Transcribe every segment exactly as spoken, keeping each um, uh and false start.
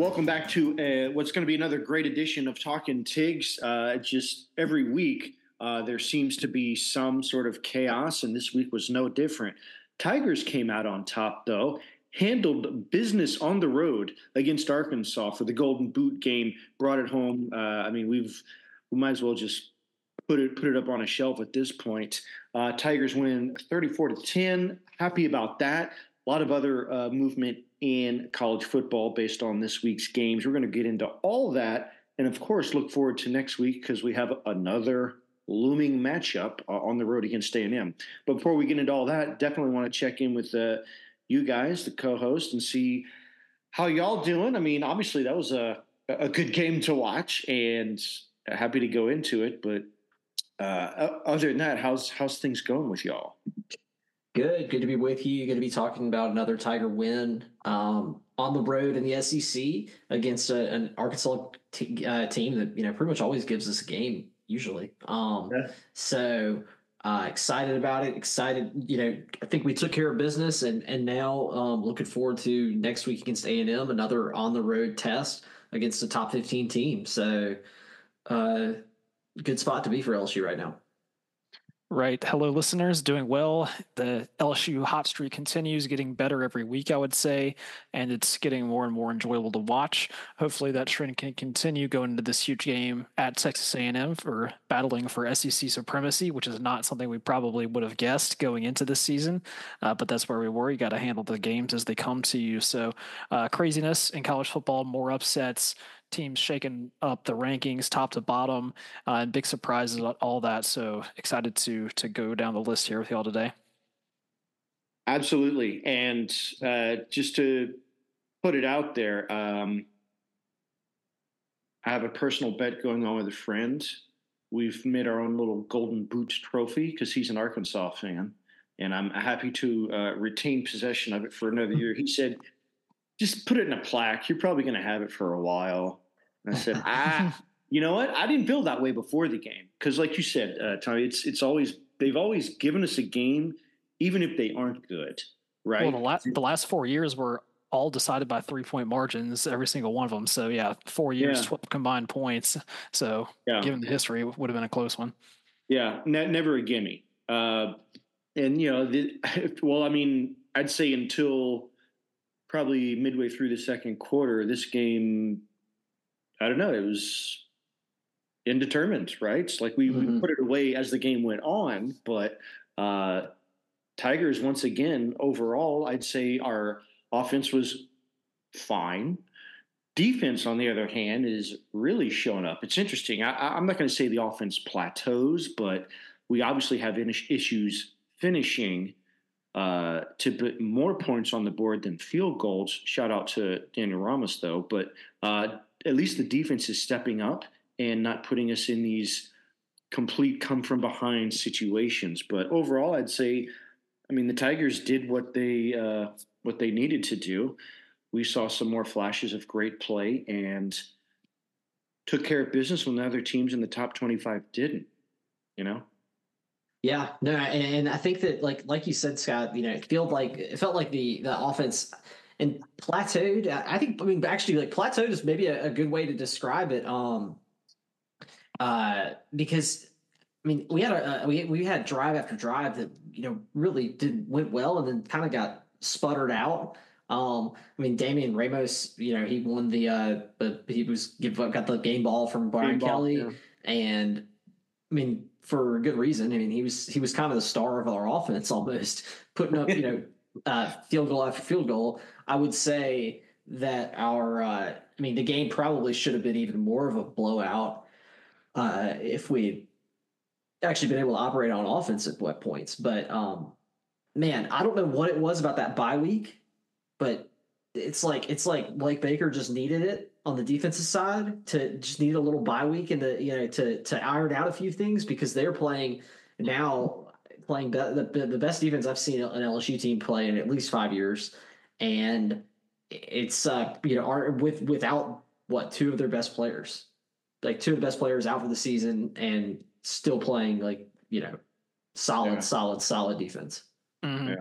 welcome back to uh, what's going to be another great edition of Talking Tigs. Uh, just every week uh, there seems to be some sort of chaos, and this week was no different. Tigers came out on top, though, handled business on the road against Arkansas for the Golden Boot game, brought it home. Uh, I mean, we've we might as well just put it put it up on a shelf at this point. Uh, Tigers win thirty-four to ten. Happy about that. A lot of other uh, movement in college football based on this week's games. We're going to get into all that and, of course, look forward to next week because we have another looming matchup uh, on the road against A and M. But before we get into all that, definitely want to check in with uh, you guys, the co-host, and see how y'all doing. I mean, obviously that was a, a good game to watch and happy to go into it. But uh, other than that, how's how's things going with y'all? Good. Good to be with you. Good to be talking about another Tiger win um, on the road in the S E C against a, an Arkansas t- uh, team that, you know, pretty much always gives us a game usually. Um, yeah. So uh, excited about it. Excited. You know, I think we took care of business and, and now um, looking forward to next week against A and M, another on the road test against a top fifteen team. So uh, good spot to be for L S U right now. Right. Hello, listeners. Doing well. The L S U hot streak continues, getting better every week, I would say, and it's getting more and more enjoyable to watch. Hopefully that trend can continue going into this huge game at Texas A and M for battling for S E C supremacy, which is not something we probably would have guessed going into this season, uh, but that's where we were. You got to handle the games as they come to you. So uh, craziness in college football, more upsets, teams shaking up the rankings top to bottom, uh, and big surprises, all that. So excited to to go down the list here with y'all today. Absolutely. And uh, just to put it out there, um, I have a personal bet going on with a friend. We've made our own little Golden Boot trophy because he's an Arkansas fan, and I'm happy to uh, retain possession of it for another year. He said, just put it in a plaque. You're probably going to have it for a while. And I said, ah, you know what? I didn't feel that way before the game. Because like you said, uh, Tommy, it's it's always, they've always given us a game, even if they aren't good, right? Well, the, la- the last four years were all decided by three-point margins, every single one of them. So, yeah, four years, yeah. twelve combined points. So, yeah. Given the history, it would have been a close one. Yeah, ne- never a gimme. Uh, and, you know, the, well, I mean, I'd say until – probably midway through the second quarter, this game, I don't know, it was indeterminate, right? It's like we, mm-hmm. we put it away as the game went on, but uh, Tigers, once again, overall, I'd say our offense was fine. Defense, on the other hand, is really showing up. It's interesting. I, I'm not going to say the offense plateaus, but we obviously have issues finishing Uh, to put more points on the board than field goals. Shout out to Daniel Ramos, though. But uh, at least the defense is stepping up and not putting us in these complete come-from-behind situations. But overall, I'd say, I mean, the Tigers did what they uh, what they needed to do. We saw some more flashes of great play and took care of business when the other teams in the top twenty-five didn't, you know? Yeah, no, and I think that like like you said, Scott, you know, it felt like it felt like the the offense and plateaued. I think I mean actually like plateaued is maybe a, a good way to describe it. Um, uh, because I mean we had a, a we we had drive after drive that you know really did went well and then kind of got sputtered out. Um, I mean Damian Ramos, you know, he won the uh, but he was give got the game ball from Brian game Kelly, ball, yeah. And I mean. For good reason. I mean, he was he was kind of the star of our offense, almost putting up, you know, uh, field goal after field goal. I would say that our, uh, I mean, the game probably should have been even more of a blowout uh, if we actually been able to operate on offense at what points. But um, man, I don't know what it was about that bye week, but it's like it's like Blake Baker just needed it on the defensive side to just need a little bye week and the you know to to iron out a few things because they're playing now playing be- the the best defense I've seen an L S U team play in at least five years, and it's uh you know are with without what two of their best players, like two of the best players out for the season and still playing like you know solid yeah. solid solid defense. Mm-hmm. Yeah.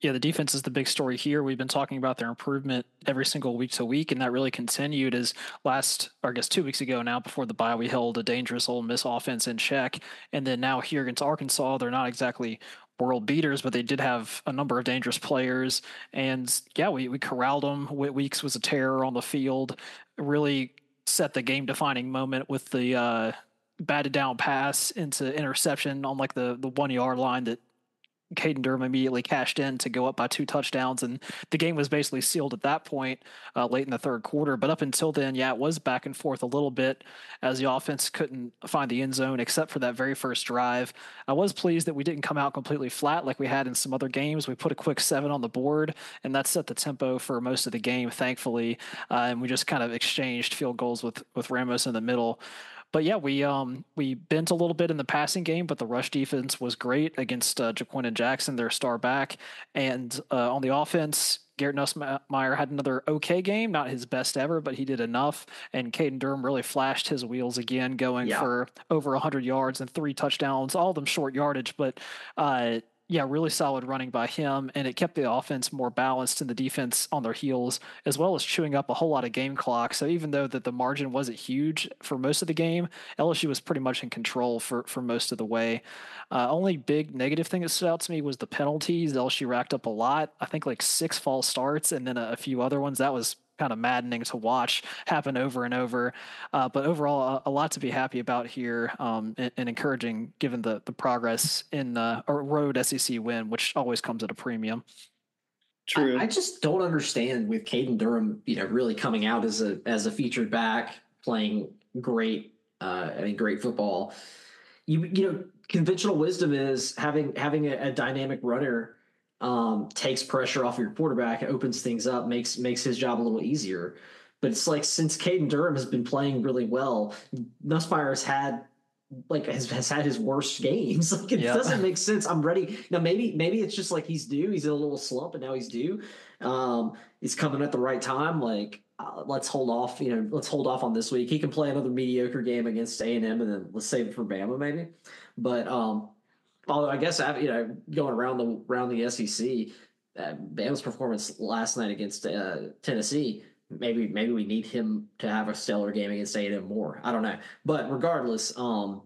Yeah, the defense is the big story here. We've been talking about their improvement every single week to week, and that really continued as last, or I guess two weeks ago now, before the bye, we held a dangerous Ole Miss offense in check. And then now here against Arkansas, they're not exactly world beaters, but they did have a number of dangerous players. And yeah, we, we corralled them. Weeks was a terror on the field, really set the game defining moment with the uh, batted down pass into interception on like the, the one yard line that Caden Durham immediately cashed in to go up by two touchdowns, and the game was basically sealed at that point uh, late in the third quarter. But up until then, yeah, it was back and forth a little bit as the offense couldn't find the end zone except for that very first drive. I was pleased that we didn't come out completely flat like we had in some other games. We put a quick seven on the board, and that set the tempo for most of the game, thankfully, uh, and we just kind of exchanged field goals with, with Ramos in the middle. But yeah, we um we bent a little bit in the passing game, but the rush defense was great against uh, Jaquan and Jackson, their star back. And uh, on the offense, Garrett Nussmeier had another okay game, not his best ever, but he did enough. And Caden Durham really flashed his wheels again, going yeah. for over one hundred yards and three touchdowns, all of them short yardage, but uh, yeah, really solid running by him, and it kept the offense more balanced and the defense on their heels, as well as chewing up a whole lot of game clock. So even though that the margin wasn't huge for most of the game, L S U was pretty much in control for, for most of the way. Uh, only big negative thing that stood out to me was the penalties. L S U racked up a lot. I think like six false starts and then a, a few other ones. That was kind of maddening to watch happen over and over. Uh, but overall, a, a lot to be happy about here, um, and, and encouraging given the, the progress in uh, a road S E C win, which always comes at a premium. True. I, I just don't understand with Caden Durham, you know, really coming out as a as a featured back, playing great, uh, I mean, great football. You you know, conventional wisdom is having having a, a dynamic runner um, takes pressure off your quarterback, opens things up, makes makes his job a little easier. But it's like since Caden Durham has been playing really well, Nussmeier has had like has, has had his worst games. Like it yeah. doesn't make sense. I'm ready now. Maybe maybe it's just like he's due. He's in a little slump, and now he's due. Um, he's coming at the right time. Like uh, let's hold off. You know, let's hold off on this week. He can play another mediocre game against A and M, and then let's save it for Bama maybe. But um, although I guess you know going around the around the S E C, uh, Bama's performance last night against uh, Tennessee. Maybe maybe we need him to have a stellar game against A and M more. I don't know. But regardless, um,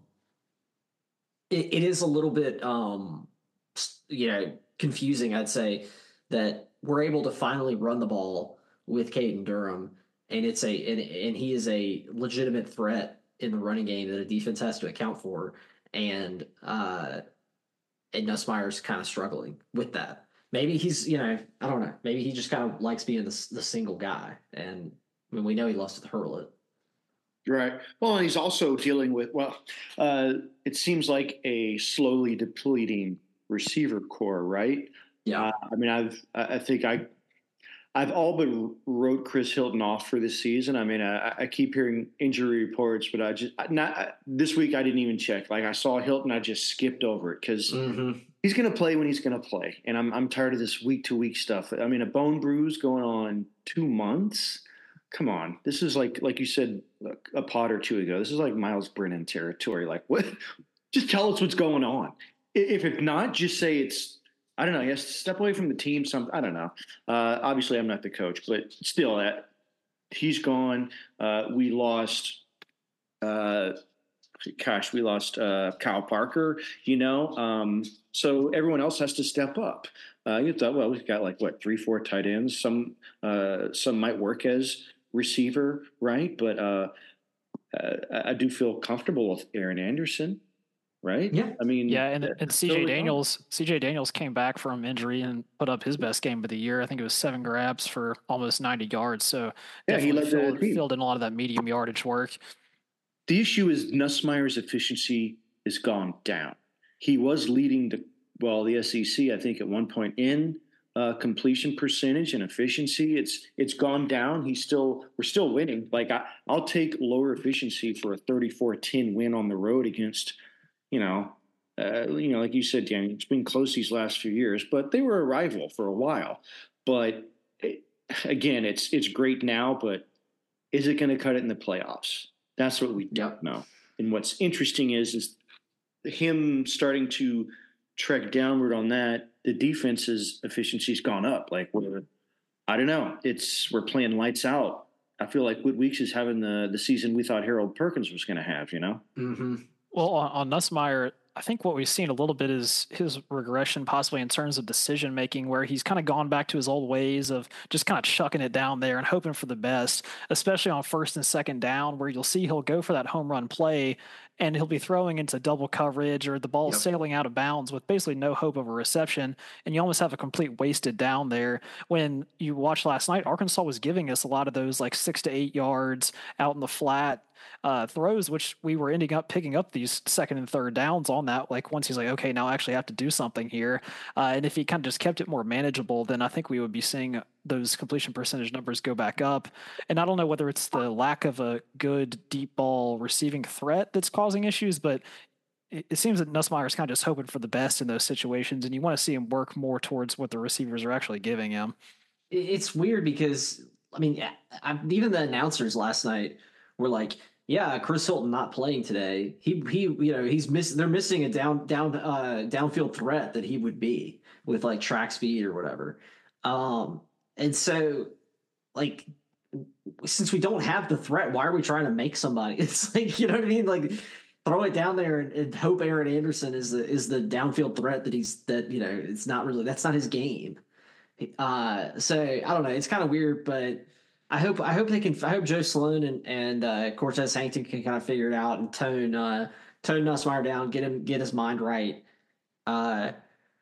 it, it is a little bit, um, you know, confusing, I'd say, that we're able to finally run the ball with Caden Durham, and it's a and, and he is a legitimate threat in the running game that a defense has to account for. And, uh, and Nussmeier's kind of struggling with that. Maybe he's, you know, I don't know. Maybe he just kind of likes being the, the single guy. And I mean, we know he lost to Hurlett. Right. Well, and he's also dealing with, well, uh, it seems like a slowly depleting receiver core, right? Yeah. Uh, I mean, I've, I think I, I've all but wrote Chris Hilton off for this season. I mean, I, I keep hearing injury reports, but I just not this week. I didn't even check. Like I saw Hilton, I just skipped over it because mm-hmm. he's going to play when he's going to play, and I'm I'm tired of this week to week stuff. I mean, a bone bruise going on two months. Come on, this is like like you said a pod or two ago. This is like Miles Brennan territory. Like what? Just tell us what's going on. If if not, just say it's. I don't know. He has to step away from the team. Some I don't know. Uh, obviously, I'm not the coach, but still, that he's gone. Uh, we lost. Uh, gosh, we lost uh, Kyle Parker. You know, um, so everyone else has to step up. Uh, you thought, well, we've got like what three, four tight ends. Some uh, some might work as receiver, right? But uh, uh, I do feel comfortable with Aaron Anderson. Right. Yeah. I mean, yeah. And, and C J Daniels, C J Daniels came back from injury and put up his best game of the year. I think it was seven grabs for almost ninety yards. So yeah, he led filled, the team. filled in a lot of that medium yardage work. The issue is Nussmeier's efficiency has gone down. He was leading the, well, the S E C, I think at one point in uh, completion percentage and efficiency. It's, it's gone down. He's still, we're still winning. Like I, I'll take lower efficiency for a thirty-four ten win on the road against, You know, uh, you know, like you said, Danny, it's been close these last few years, but they were a rival for a while. But it, again, it's it's great now, but is it going to cut it in the playoffs? That's what we don't know. And what's interesting is is him starting to trek downward on that, the defense's efficiency's gone up. Like we're, I don't know, it's we're playing lights out. I feel like Wood Weeks is having the the season we thought Harold Perkins was going to have. You know. Mm-hmm. Well, on, on Nussmeier, I think what we've seen a little bit is his regression, possibly in terms of decision making, where he's kind of gone back to his old ways of just kind of chucking it down there and hoping for the best, especially on first and second down, where you'll see he'll go for that home run play and he'll be throwing into double coverage or the ball Yep. sailing out of bounds with basically no hope of a reception. And you almost have a complete wasted down there. When you watched last night, Arkansas was giving us a lot of those like six to eight yards out in the flat uh, throws, which we were ending up picking up these second and third downs on that. Like once he's like, okay, now I actually have to do something here. Uh, and if he kind of just kept it more manageable, then I think we would be seeing those completion percentage numbers go back up. And I don't know whether it's the lack of a good deep ball receiving threat that's causing issues, but it, it seems that Nussmeier is kind of just hoping for the best in those situations. And you want to see him work more towards what the receivers are actually giving him. It's weird because, I mean, I, even the announcers last night were like, yeah, Chris Hilton not playing today. He he, you know, he's missing. They're missing a down down uh, downfield threat that he would be with like track speed or whatever. Um, and so, like, since we don't have the threat, why are we trying to make somebody? It's like, you know what I mean? Like, throw it down there and, and hope Aaron Anderson is the is the downfield threat that he's that you know it's not really that's not his game. Uh, so I don't know. It's kind of weird, but. I hope I hope they can. I hope Joe Sloan and and uh, Cortez Hankton can kind of figure it out and tone uh, tone Nussmeier down, get him get his mind right, uh,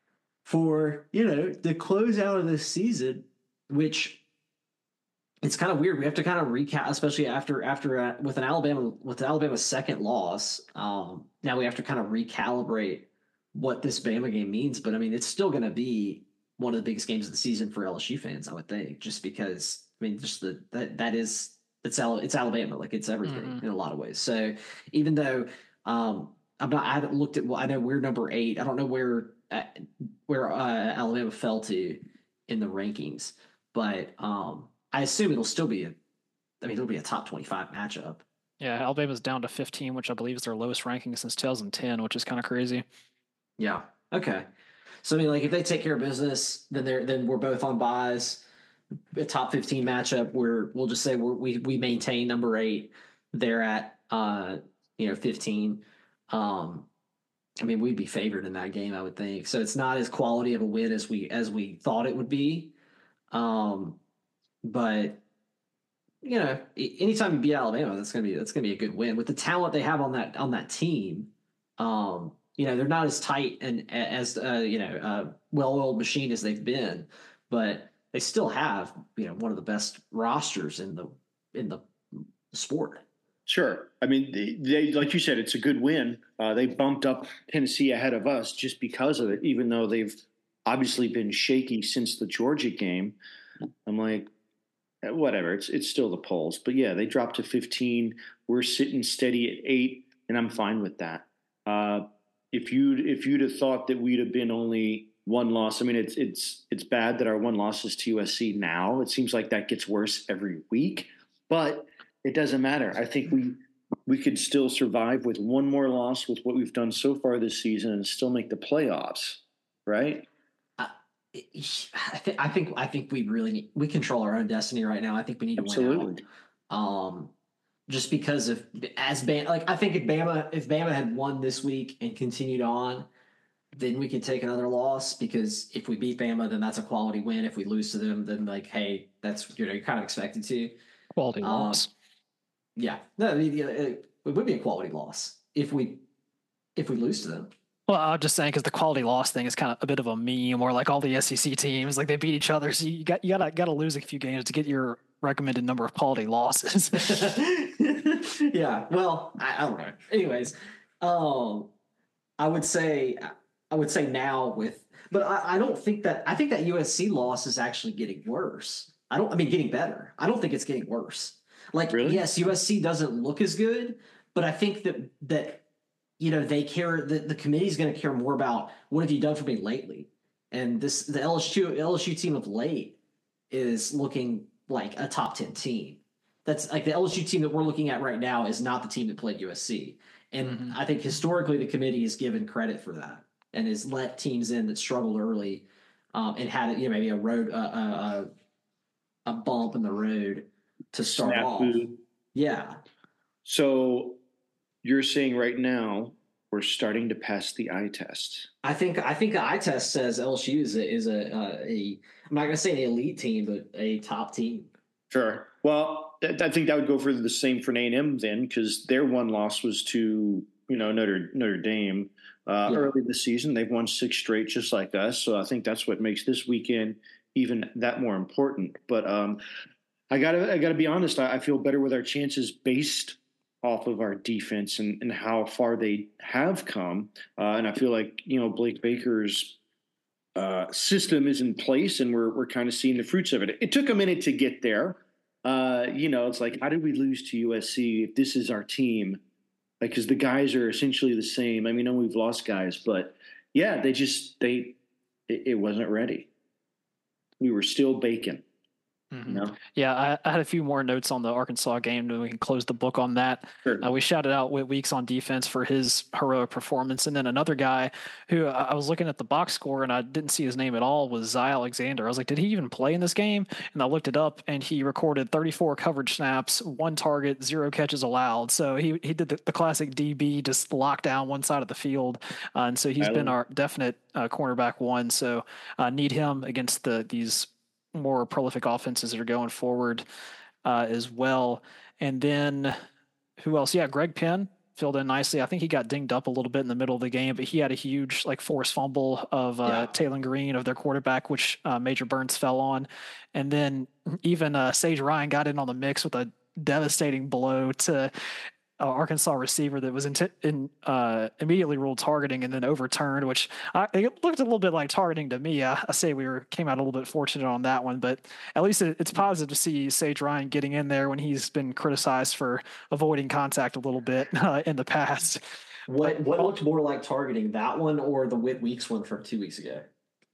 for you know the close out of this season. Which it's kind of weird. We have to kind of recap, especially after after uh, with an Alabama with Alabama's second loss. Um, now we have to kind of recalibrate what this Bama game means. But I mean, it's still going to be one of the biggest games of the season for L S U fans, I would think, just because. I mean, just the that that is it's it's Alabama, like it's everything mm-hmm. in a lot of ways. So even though um, I'm not, I haven't looked at. Well, I know we're number eight. I don't know where uh, where uh, Alabama fell to in the rankings, but um, I assume it'll still be a. I mean, it'll be a top twenty-five matchup. Yeah, Alabama's down to fifteen, which I believe is their lowest ranking since two thousand ten, which is kind of crazy. Yeah. Okay. So I mean, like if they take care of business, then they're then we're both on buys. A top fifteen matchup where we'll just say we're, we we maintain number eight. They're at uh you know fifteen. Um, I mean we'd be favored in that game, I would think. So it's not as quality of a win as we as we thought it would be. Um, but you know, anytime you beat Alabama, that's gonna be that's gonna be a good win with the talent they have on that on that team. Um, you know they're not as tight and as uh, you know uh, well-oiled machine as they've been, but they still have, you know, one of the best rosters in the in the sport. Sure. I mean, they, they like you said, it's a good win. Uh, they bumped up Tennessee ahead of us just because of it, even though they've obviously been shaky since the Georgia game. I'm like, whatever. It's it's still the polls, but yeah, they dropped to fifteen. We're sitting steady at eight, and I'm fine with that. Uh, if you if you'd have thought that we'd have been only one loss. I mean, it's it's it's bad that our one loss is to U S C now. It seems like that gets worse every week, but it doesn't matter. I think we we could still survive with one more loss with what we've done so far this season and still make the playoffs, right? Uh, I, th- I think I think we really need, we control our own destiny right now. I think we need to Absolutely. win out. Um, just because of as Bama, like I think if Bama if Bama had won this week and continued on. Then we can take another loss because if we beat Bama, then that's a quality win. If we lose to them, then like, hey, that's you know you're kind of expected to quality um, loss. Yeah, no, I mean, it, it would be a quality loss if we if we lose to them. Well, I'm just saying because the quality loss thing is kind of a bit of a meme, or like all the S E C teams, like they beat each other, so you got you gotta gotta lose a few games to get your recommended number of quality losses. Yeah, well, I, I don't know. Anyways, um, I would say. I would say now with, but I, I don't think that, I think that U S C loss is actually getting worse. I don't, I mean, getting better. I don't think it's getting worse. Like, really? Yes, U S C doesn't look as good, but I think that, that, you know, they care, the, the committee's going to care more about what have you done for me lately? And this, the L S U, L S U team of late is looking like a top ten team. That's like the L S U team that we're looking at right now is not the team that played U S C. And mm-hmm. I think historically the committee is given credit for that. and has let teams in that struggled early um, and had you know maybe a road uh, uh, a bump in the road to start Snap off. food. Yeah. So you're saying right now we're starting to pass the eye test. I think I think the eye test says L S U is a, is a, uh, a I'm not going to say an elite team, but a top team. Sure. Well, I think that would go for the same for A and M then, because their one loss was to you know Notre Notre Dame uh, yeah. early this season. They've won six straight, just like us. So I think that's what makes this weekend even that more important. But um, I gotta I gotta be honest. I, I feel better with our chances based off of our defense and, and how far they have come. Uh, and I feel like you know Blake Baker's uh, system is in place, and we're we're kind of seeing the fruits of it. It took a minute to get there. Uh, you know, it's like, how did we lose to U S C if this is our team? Like, because the guys are essentially the same. I mean, I know we've lost guys, but yeah, they just they it, it wasn't ready. We were still baking. Mm-hmm. No? Yeah, I, I had a few more notes on the Arkansas game, and we can close the book on that. Sure. Uh, we shouted out Whit Weeks on defense for his heroic performance, and then another guy who I was looking at the box score and I didn't see his name at all was Zy Alexander. I was like, did he even play in this game? And I looked it up, and he recorded thirty-four coverage snaps, one target, zero catches allowed. So he he did the, the classic D B, just lock down one side of the field, uh, and so he's been our definite uh, cornerback one. So uh, need him against the these more prolific offenses that are going forward uh, as well. And then who else? Yeah, Greg Penn filled in nicely. I think he got dinged up a little bit in the middle of the game, but he had a huge like forced fumble of uh, yeah. Taylor Green, of their quarterback, which uh, Major Burns fell on. And then even uh, Sage Ryan got in on the mix with a devastating blow to Uh, Arkansas receiver that was in, t- in uh, immediately ruled targeting and then overturned, which I, it looked a little bit like targeting to me. I, I say we were came out a little bit fortunate on that one, but at least it, it's positive to see Sage Ryan getting in there when he's been criticized for avoiding contact a little bit uh, in the past. What what looked more like targeting, that one or the Whit Weeks one from two weeks ago?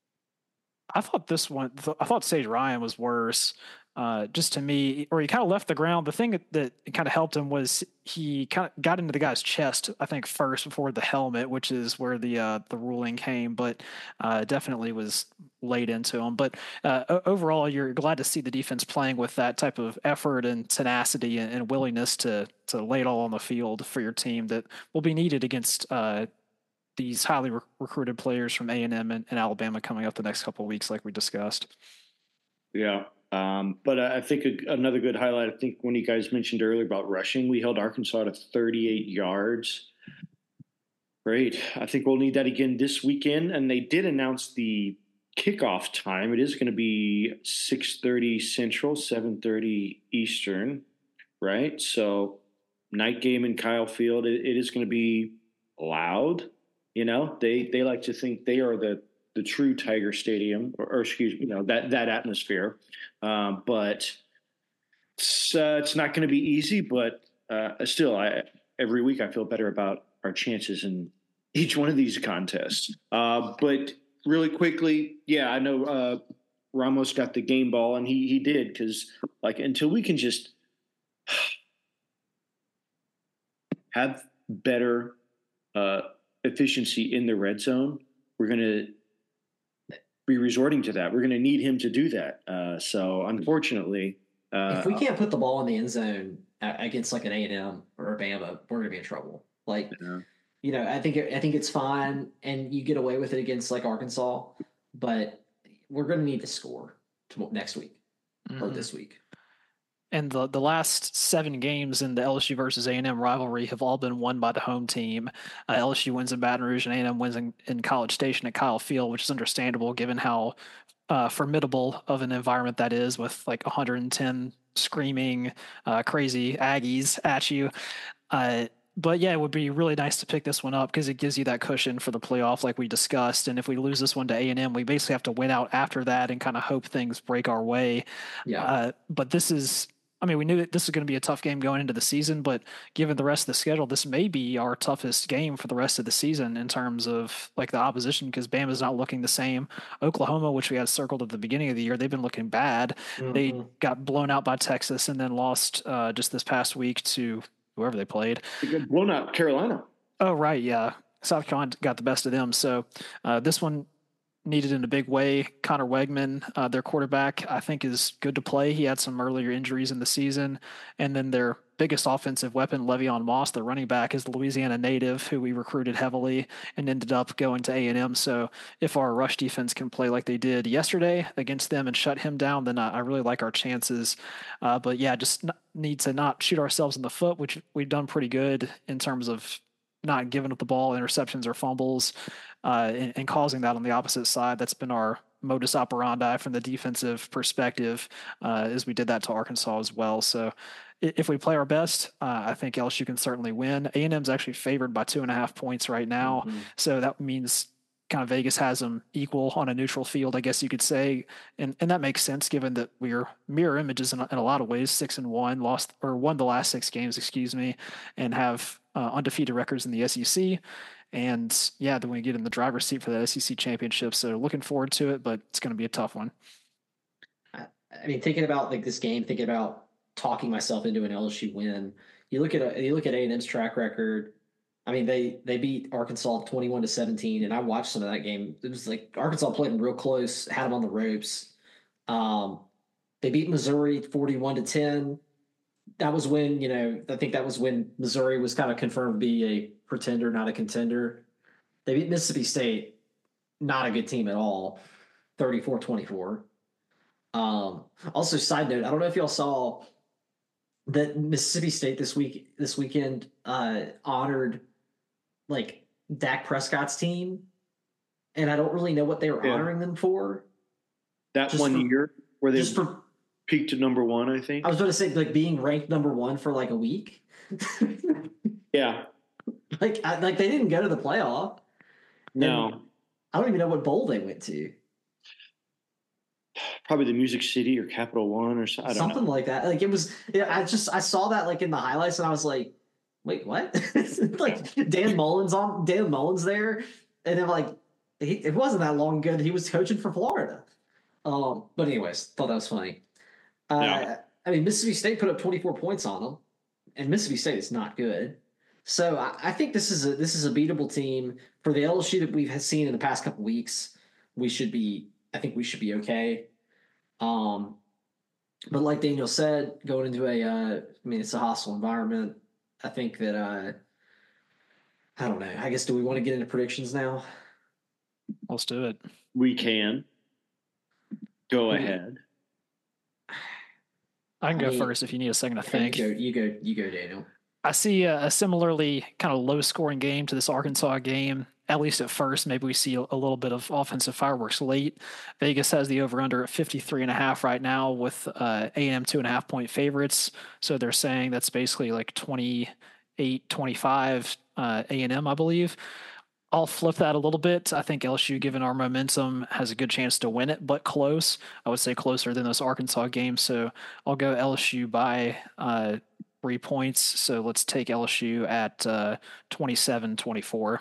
I thought this one. I thought Sage Ryan was worse. Uh, just to me, or he kind of left the ground. The thing that, that kind of helped him was he kind of got into the guy's chest, I think, first before the helmet, which is where the uh, the ruling came. But uh, definitely was laid into him. But uh, overall, you're glad to see the defense playing with that type of effort and tenacity and, and willingness to to lay it all on the field for your team that will be needed against uh, these highly re- recruited players from A and M and, and Alabama coming up the next couple of weeks, like we discussed. Yeah. Um, but I think a, another good highlight, I think when you guys mentioned earlier about rushing, we held Arkansas to thirty-eight yards. Great. I think we'll need that again this weekend. And they did announce the kickoff time. It is going to be six thirty Central, seven thirty Eastern, right? So night game in Kyle Field. It, it is going to be loud. You know, they, they like to think they are the, the true Tiger Stadium, or, or excuse me, you know, that, that atmosphere. Um, but it's, uh, it's not going to be easy, but uh, still, I, every week I feel better about our chances in each one of these contests. Uh, but really quickly, yeah, I know uh, Ramos got the game ball, and he he did, because like until we can just have better uh, efficiency in the red zone, we're going to be resorting to that. We're going to need him to do that. Uh, so unfortunately, uh, if we can't put the ball in the end zone against like an A and M or a Bama, we're going to be in trouble. Like, yeah. you know, I think I think it's fine, and you get away with it against like Arkansas, but we're going to need to score to next week mm-hmm. or this week. And the, the last seven games in the L S U versus A and M rivalry have all been won by the home team. Uh, L S U wins in Baton Rouge, and A and M wins in, in College Station at Kyle Field, which is understandable given how uh, formidable of an environment that is, with like one hundred ten screaming, uh, crazy Aggies at you. Uh, but yeah, it would be really nice to pick this one up because it gives you that cushion for the playoff, like we discussed. And if we lose this one to A and M, we basically have to win out after that and kind of hope things break our way. Yeah. Uh, but this is. I mean, we knew that this was going to be a tough game going into the season, but given the rest of the schedule, this may be our toughest game for the rest of the season in terms of like the opposition, because Bama's not looking the same. Oklahoma, which we had circled at the beginning of the year, they've been looking bad. Mm-hmm. They got blown out by Texas and then lost uh, just this past week to whoever they played. They got blown out Carolina. Oh, right. Yeah. South Carolina got the best of them. So uh, this one needed in a big way. Connor Wegman, uh, their quarterback, I think is good to play. He had some earlier injuries in the season. And then their biggest offensive weapon, Le'Veon Moss, the running back, is the Louisiana native who we recruited heavily and ended up going to A and M. So if our rush defense can play like they did yesterday against them and shut him down, then I, I really like our chances. Uh, but yeah, just need to not shoot ourselves in the foot, which we've done pretty good in terms of not giving up the ball, interceptions or fumbles, uh, and, and causing that on the opposite side. That's been our modus operandi from the defensive perspective, uh, as we did that to Arkansas as well. So if we play our best, uh, I think L S U can certainly win. A and M's actually favored by two and a half points right now. Mm-hmm. So that means kind of Vegas has them equal on a neutral field, I guess you could say. And and that makes sense given that we're mirror images in a, in a lot of ways, six and one, lost or won the last six games, excuse me, and have uh, undefeated records in the S E C. And yeah, then we get in the driver's seat for the S E C championship. So looking forward to it, but it's going to be a tough one. I mean, thinking about like this game, thinking about talking myself into an L S U win, you look at a, you look at A and M's track record. I mean, they they beat Arkansas twenty-one to seventeen, and I watched some of that game. It was like Arkansas played them real close, had them on the ropes. Um, they beat Missouri forty-one to ten. That was when, you know, I think that was when Missouri was kind of confirmed to be a pretender, not a contender. They beat Mississippi State, not a good team at all, thirty-four twenty-four. Um, also, side note, I don't know if y'all saw that Mississippi State this week, this weekend, uh, honored like Dak Prescott's team, and I don't really know what they were yeah. honoring them for. That just one for, year where they just for, peaked at number one, I think. I was going to say like being ranked number one for like a week. yeah, like I, like they didn't go to the playoff. No, and I don't even know what bowl they went to. Probably the Music City or Capital One or something. Something know. like that. Like it was. Yeah, I just I saw that like in the highlights and I was like, wait, what? Like Dan Mullins on Dan Mullins there, and then like he, it wasn't that long ago that he was coaching for Florida. Um, but anyways, thought that was funny. Uh, yeah. I mean, Mississippi State put up twenty-four points on them, and Mississippi State is not good. So I, I think this is a this is a beatable team for the L S U that we've seen in the past couple weeks. We should be. I think we should be okay. Um, but like Daniel said, going into a, uh, I mean, it's a hostile environment. I think that, uh, I don't know. I guess, do we want to get into predictions now? Let's do it. We can. Go we, ahead. I can I go mean, first if you need a second to think. You go, you go, you go, Daniel. I see a, a similarly kind of low scoring game to this Arkansas game. At least at first, maybe we see a, a little bit of offensive fireworks late. Vegas has the over under at fifty-three and a half right now with uh, A and M two and a half point favorites. So they're saying that's basically like twenty-eight twenty-five uh, A and M, I believe. I'll flip that a little bit. I think L S U, given our momentum, has a good chance to win it, but close. I would say closer than those Arkansas games. So I'll go L S U by uh, three points. So let's take L S U at uh, twenty-seven twenty-four.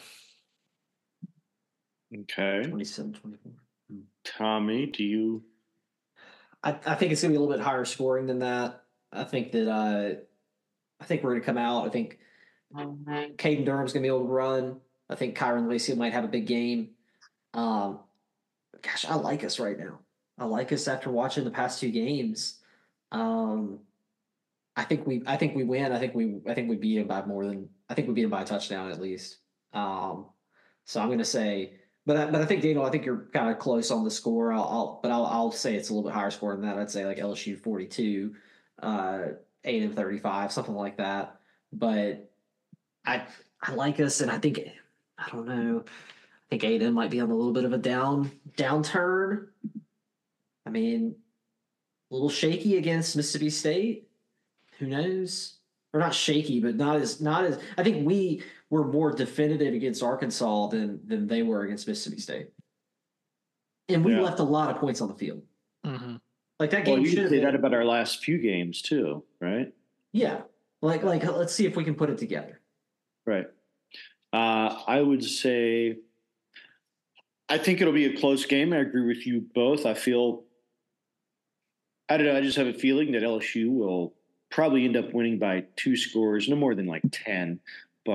Okay. twenty-seven twenty-four. Tommy, do you? I, I think it's going to be a little bit higher scoring than that. I think that uh, I think we're going to come out. I think Caden Durham's going to be able to run. I think Kyron Lacey might have a big game. Um, gosh, I like us right now. I like us after watching the past two games. Um, I think we, I think we win. I think we, I think we beat him by more than. I think we beat him by a touchdown at least. Um, so I'm going to say. But I, but I think, Daniel, I think you're kind of close on the score. I'll, I'll but I'll I'll say it's a little bit higher score than that. I'd say like L S U forty-two, uh, A and M thirty-five, something like that. But I I like us, and I think I don't know. I think A and M might be on a little bit of a down downturn. I mean, a little shaky against Mississippi State. Who knows? Or not shaky, but not as not as. I think we. were more definitive against Arkansas than than they were against Mississippi State, and we yeah. left a lot of points on the field. Mm-hmm. Like that game. Well, you should say that about our last few games too, right? Yeah, like like let's see if we can put it together. Right. Uh, I would say, I think it'll be a close game. I agree with you both. I feel, I don't know. I just have a feeling that L S U will probably end up winning by two scores, no more than like ten, but.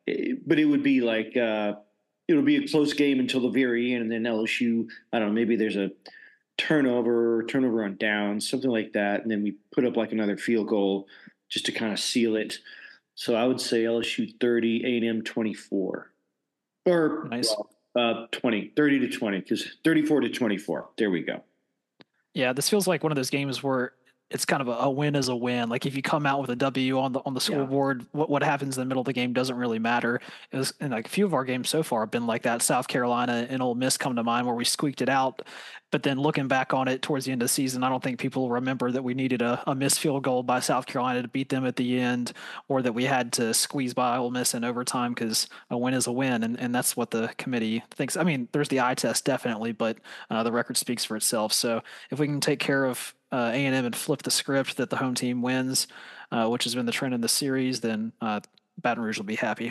but it would be like uh, it'll be a close game until the very end, and then L S U. I don't know. Maybe there's a turnover, turnover on downs, something like that, and then we put up like another field goal just to kind of seal it. So I would say L S U thirty, A and M twenty-four, or nice. well, uh, twenty, thirty to twenty, because thirty-four to twenty-four. There we go. Yeah, this feels like one of those games where it's kind of a, a win is a win. Like if you come out with a W on the on the scoreboard, yeah. what what happens in the middle of the game doesn't really matter. It was, and like a few of our games so far have been like that. South Carolina and Ole Miss come to mind where we squeaked it out, but then looking back on it towards the end of the season, I don't think people remember that we needed a, a missed field goal by South Carolina to beat them at the end, or that we had to squeeze by Ole Miss in overtime, because a win is a win, and and that's what the committee thinks. I mean, there's the eye test definitely, but uh, the record speaks for itself. So if we can take care of Uh, A and M and flip the script that the home team wins, uh, which has been the trend in the series, then uh, Baton Rouge will be happy.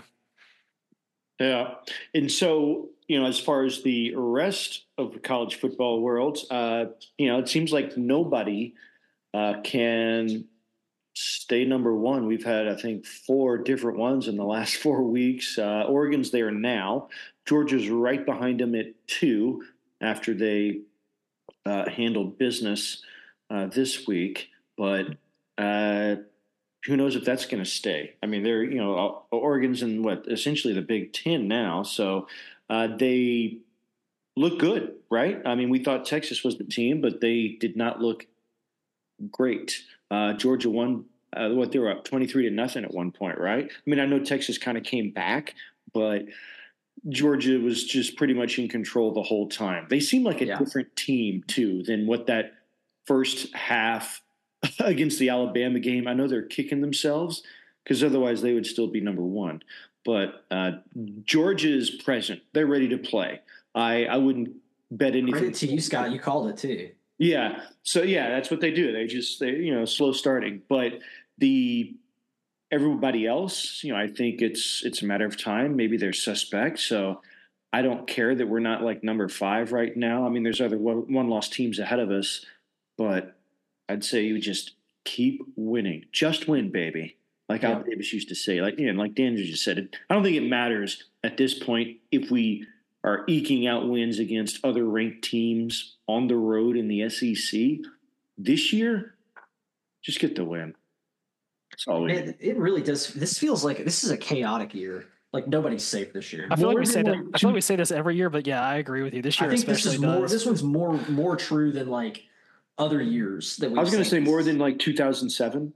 Yeah. And so, you know, as far as the rest of the college football world, uh, you know, it seems like nobody uh, can stay number one. We've had, I think, four different ones in the last four weeks. Uh, Oregon's there now. Georgia's right behind them at two after they uh, handled business Uh, this week, but uh, who knows if that's going to stay? I mean, they're, you know, Oregon's in what, essentially the Big Ten now, so uh, they look good, right? I mean, we thought Texas was the team, but they did not look great. Uh, Georgia won, uh, what, they were up twenty-three to nothing at one point, right? I mean, I know Texas kind of came back, but Georgia was just pretty much in control the whole time. They seem like a yeah. different team, too, than what that first half against the Alabama game. I know they're kicking themselves because otherwise they would still be number one. But uh, Georgia is present. They're ready to play. I, I wouldn't bet anything. Credit to you, Scott. You called it too. Yeah. So yeah, that's what they do. They just they you know slow starting. But the everybody else, you know, I think it's it's a matter of time. Maybe they're suspect. So I don't care that we're not like number five right now. I mean, there's other one, one loss teams ahead of us. But I'd say you just keep winning. Just win, baby. Like yeah. Al Davis used to say. Like, you know, like Dan just said, it, I don't think it matters at this point if we are eking out wins against other ranked teams on the road in the S E C. This year, just get the win. That's all we Man, need. It really does. This feels like this is a chaotic year. Like nobody's safe this year. I feel more like we say that. Like I feel like we say this every year, but yeah, I agree with you. This year, I think especially this is does. more. This one's more more true than like other years that we. I was going to say more than like two thousand seven.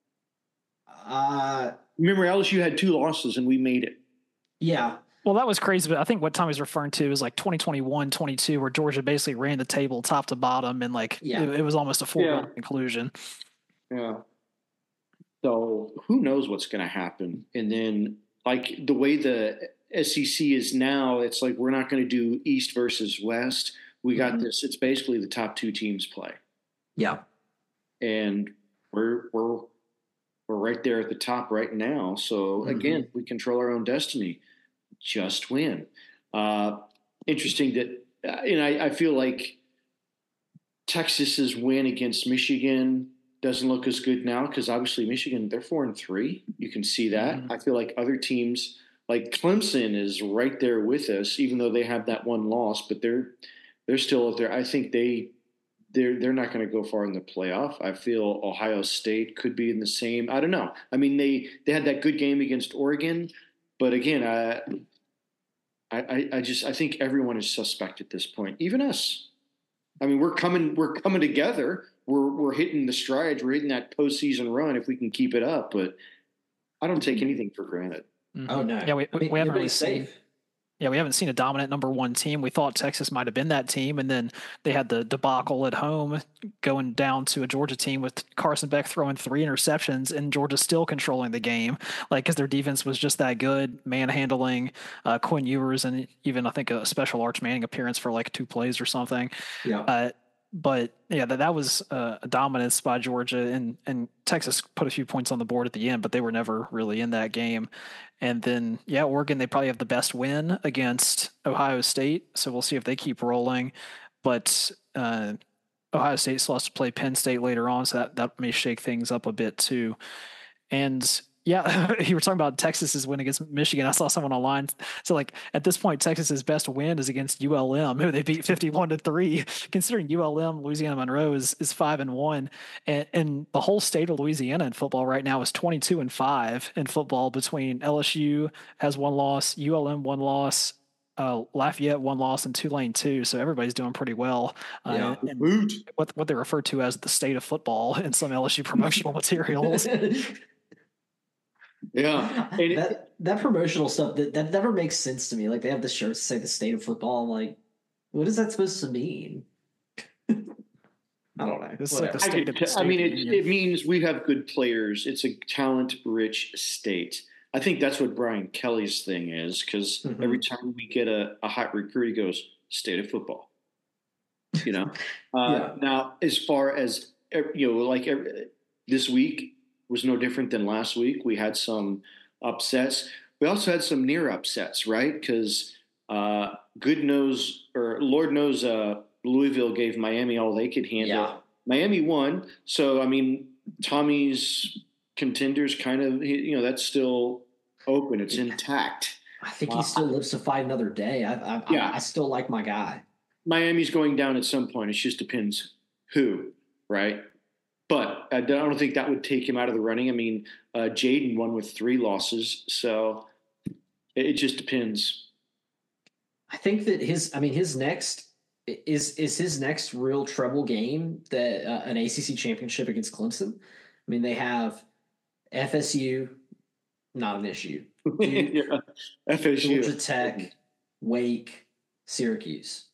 Uh, Remember, L S U had two losses and we made it. Yeah. Well, that was crazy, but I think what Tommy's referring to is like twenty twenty-one, twenty-two, where Georgia basically ran the table top to bottom, and like yeah. it, it was almost a foregone yeah. conclusion. Yeah. So who knows what's going to happen? And then, like the way the S E C is now, it's like we're not going to do East versus West. We got mm-hmm. this. It's basically the top two teams play. Yeah. And we're we're we're right there at the top right now. So mm-hmm. again, we control our own destiny. Just win. Uh, interesting that, uh, and I, I feel like Texas's win against Michigan doesn't look as good now because obviously Michigan, they're four and three. You can see that. Mm-hmm. I feel like other teams like Clemson is right there with us, even though they have that one loss, but they're they're still up there. I think they they're they're not going to go far in the playoff. I feel Ohio State could be in the same. I don't know. I mean, they they had that good game against Oregon, but again, I I I just I think everyone is suspect at this point, even us. I mean, we're coming we're coming together. We're we're hitting the strides. We're hitting that postseason run if we can keep it up. But I don't take anything for granted. Mm-hmm. Oh no! Yeah, we, I mean, we haven't really safe. seen. Yeah, we haven't seen a dominant number one team. We thought Texas might have been that team, and then they had the debacle at home, going down to a Georgia team with Carson Beck throwing three interceptions, and Georgia still controlling the game, like because their defense was just that good, manhandling uh, Quinn Ewers, and even I think a special Arch Manning appearance for like two plays or something. Yeah. Uh, But yeah, that that was uh, a dominance by Georgia, and and Texas put a few points on the board at the end, but they were never really in that game. And then yeah, Oregon, they probably have the best win against Ohio State, so we'll see if they keep rolling. But uh, Ohio State still has to play Penn State later on, so that that may shake things up a bit too. And Yeah, you were talking about Texas's win against Michigan. I saw someone online. So, like at this point, Texas's best win is against U L M, who they beat fifty-one to three. Considering U L M, Louisiana Monroe is is five and one, and, and the whole state of Louisiana in football right now is twenty-two and five in football. Between L S U has one loss, U L M one loss, uh, Lafayette one loss, and Tulane two. So everybody's doing pretty well. Uh, Yeah. and what what they refer to as the state of football in some L S U promotional materials. Yeah, and that it, that promotional stuff that, that never makes sense to me. Like they have the shirts that say the state of football. I'm like, what is that supposed to mean? I don't know. It's like the I, state could, of the state I mean, of it, the union. it means we have good players. It's a talent-rich state. I think that's what Brian Kelly's thing is, because Mhm. every time we get a, a hot recruit, he goes, state of football. You know? uh, Yeah. Now, as far as, you know, like every, this week was no different than last week. We had some upsets. We also had some near upsets, right? Because uh, good knows, or Lord knows, uh, Louisville gave Miami all they could handle. Yeah. Miami won. So, I mean, Tommy's contenders kind of, you know, that's still open. It's intact. I think he Uh, still lives to fight another day. I, I, Yeah. I, I still like my guy. Miami's going down at some point. It just depends who, right? But I don't think that would take him out of the running. I mean, uh, Jaden won with three losses, so it, it just depends. I think that his, I mean, his next is is his next real treble game that uh, an A C C championship against Clemson. I mean, they have F S U, not an issue. Duke, Yeah. F S U. Georgia Tech, Wake, Syracuse.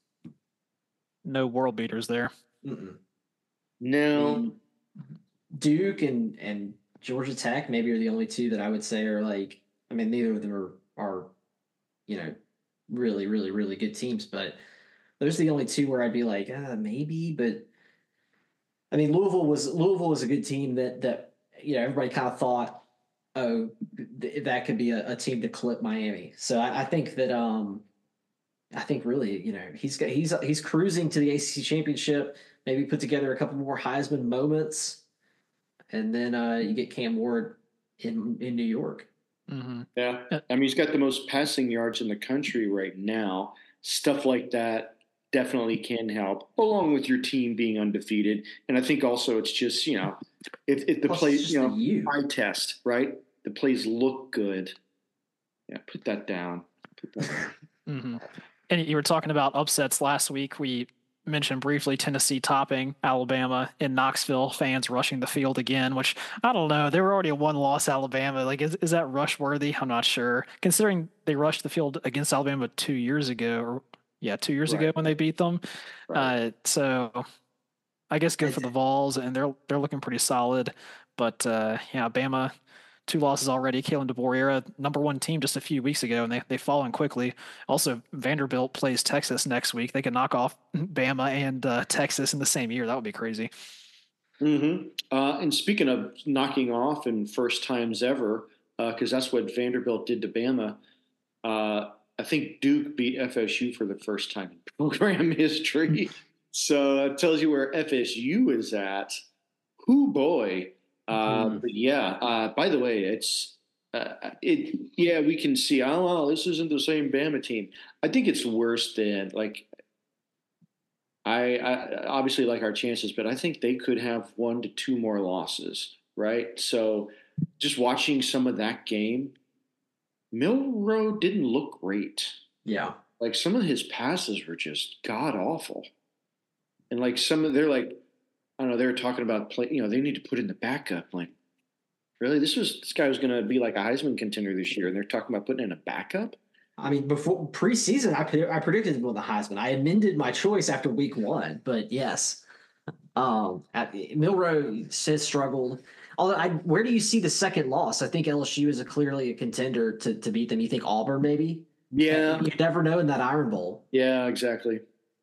No world beaters there. Mm-mm. I No. mean, Duke and and Georgia Tech maybe are the only two that I would say are like. I mean, neither of them are are, you know, really, really, really good teams, but those are the only two where I'd be like, uh, maybe. But I mean, Louisville was Louisville was a good team that that you know everybody kind of thought, oh, th- that could be a, a team to clip Miami. So I, I think that um, I think really, you know, he's got he's he's cruising to the A C C championship. Maybe put together a couple more Heisman moments, and then uh, you get Cam Ward in in New York. Mm-hmm. Yeah. I mean, he's got the most passing yards in the country right now. Stuff like that definitely can help, along with your team being undefeated. And I think also it's just, you know, if, if the Plus, plays, it's you just know, the you. eye test, right? The plays look good. Yeah, put that down. Put that down. Mm-hmm. And you were talking about upsets last week. We mentioned briefly Tennessee topping Alabama in Knoxville, fans rushing the field again, which I don't know. They were already a one-loss Alabama. Like, is, is that rush worthy? I'm not sure. Considering they rushed the field against Alabama two years ago, or yeah, two years Right. ago when they beat them. Right. Uh, so I guess good for the Vols, and they're they're looking pretty solid. But uh, yeah, Bama, two losses already. Kalen DeBoer era, number one team just a few weeks ago, and they they've fallen quickly. Also, Vanderbilt plays Texas next week. They could knock off Bama and uh, Texas in the same year. That would be crazy. Mm-hmm. Uh, and speaking of knocking off and first times ever, because uh, that's what Vanderbilt did to Bama. Uh, I think Duke beat F S U for the first time in program history. So it tells you where F S U is at. Whoo boy. Uh, Mhm. But yeah, uh, by the way, it's, uh, it, yeah, we can see, oh, well, this isn't the same Bama team. I think it's worse than, like, I, I obviously like our chances, but I think they could have one to two more losses, right? So just watching some of that game, Milroe didn't look great. Yeah. Like some of his passes were just god awful. And like some of they're like, I don't know, they were talking about play, you know, they need to put in the backup. Like, really? This was this guy was gonna be like a Heisman contender this year, and they're talking about putting in a backup? I mean, before preseason, I pre- I predicted him with the Heisman. I amended my choice after week one, but yes, um, at, Milroe has struggled. Although, I, where do you see the second loss? I think L S U is a clearly a contender to, to beat them. You think Auburn maybe? Yeah. You never know in that Iron Bowl. Yeah, exactly.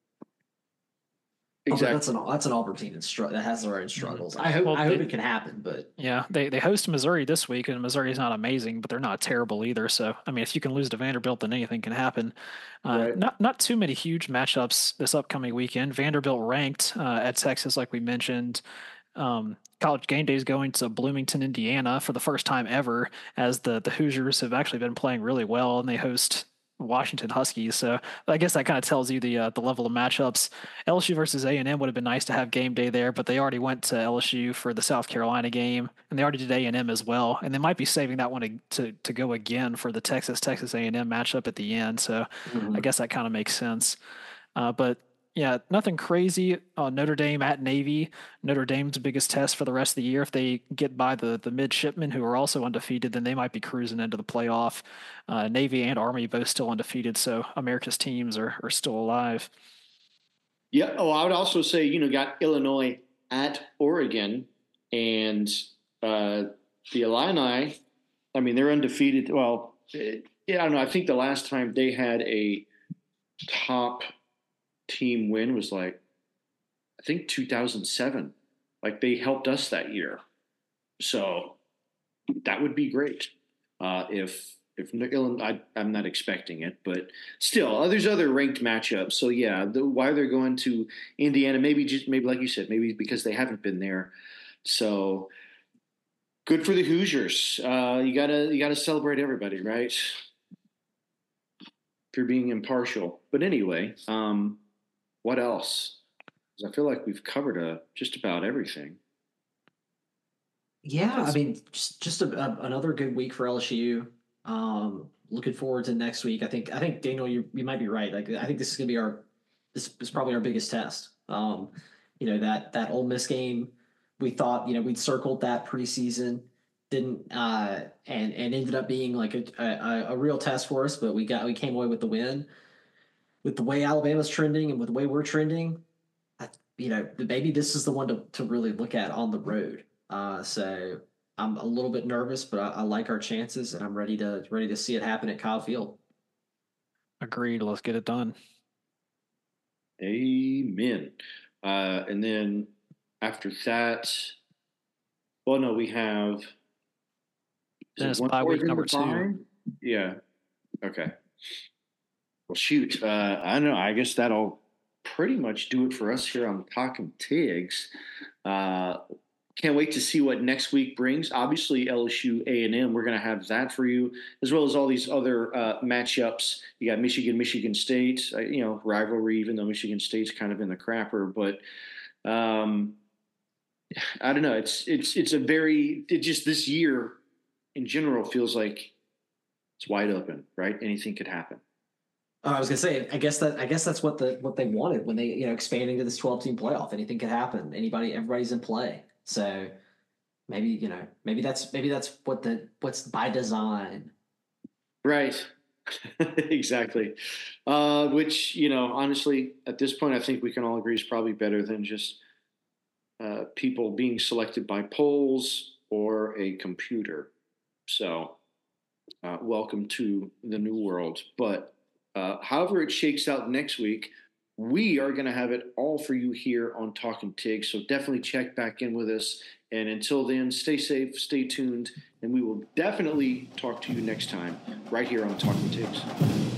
Exactly. Exactly. That's an that's an Auburn team that, str- that has their own struggles. I hope Well, I hope they- it can happen, but Yeah, they they host Missouri this week, and Missouri's not amazing, but they're not terrible either. So, I mean, if you can lose to Vanderbilt, then anything can happen. Uh, Right. Not not too many huge matchups this upcoming weekend. Vanderbilt ranked uh, at Texas, like we mentioned. Um, College Game Day is going to Bloomington, Indiana for the first time ever, as the, the Hoosiers have actually been playing really well, and they host Washington Huskies. So I guess that kind of tells you the uh, the level of matchups. L S U versus A and M would have been nice to have game day there, but they already went to L S U for the South Carolina game, and they already did A and M as well, and they might be saving that one to to, to go again for the Texas Texas A and M matchup at the end. So mm-hmm. I guess that kind of makes sense. Uh, but yeah, nothing crazy. Uh, Notre Dame at Navy. Notre Dame's biggest test for the rest of the year. If they get by the the midshipmen, who are also undefeated, then they might be cruising into the playoff. Uh, Navy and Army both still undefeated, so America's teams are are still alive. Yeah. Oh, I would also say, you know, got Illinois at Oregon, and uh, the Illini. I mean, they're undefeated. Well, yeah, I don't know. I think the last time they had a top team win was like, I think two thousand seven. Like, they helped us that year, so that would be great. Uh, if if I, I'm not expecting it, but still, there's other ranked matchups. So yeah, the, why they're going to Indiana? Maybe just maybe like you said, maybe because they haven't been there. So good for the Hoosiers. Uh, you gotta you gotta celebrate everybody, right? If you're being impartial, but anyway. Um, What else? I feel like we've covered uh, just about everything. Yeah, I mean, just just a, a, another good week for L S U. Um, looking forward to next week. I think I think Daniel, you you might be right. Like, I think this is gonna be our this is probably our biggest test. Um, you know, that that Ole Miss game, we thought, you know, we'd circled that preseason, didn't uh, and and ended up being like a, a a real test for us. But we got we came away with the win. With the way Alabama's trending and with the way we're trending, I, you know, maybe this is the one to, to really look at on the road. Uh, so I'm a little bit nervous, but I, I like our chances, and I'm ready to ready to see it happen at Kyle Field. Agreed. Let's get it done. Amen. Uh, and then after that, well, no, we have. Then it's bye week number two. Yeah. Okay. Well, shoot, uh, I don't know. I guess that'll pretty much do it for us here on Talking Tigs. Uh, can't wait to see what next week brings. Obviously, L S U, A and M, we're going to have that for you, as well as all these other uh, matchups. You got Michigan, Michigan State, uh, you know, rivalry, even though Michigan State's kind of in the crapper. But um, I don't know. It's it's it's a very it just this year in general feels like it's wide open, right? Anything could happen. Oh, I was gonna say, I guess that I guess that's what the what they wanted when they, you know, expanding to this twelve team playoff. Anything could happen. Anybody, everybody's in play. So maybe, you know, maybe that's maybe that's what the what's by design. Right. Exactly. Uh, which, you know, honestly, at this point, I think we can all agree is probably better than just uh, people being selected by polls or a computer. So uh, welcome to the new world. But Uh, however it shakes out next week, we are going to have it all for you here on Talking Tigs. So definitely check back in with us. And until then, stay safe, stay tuned, and we will definitely talk to you next time right here on Talking Tigs.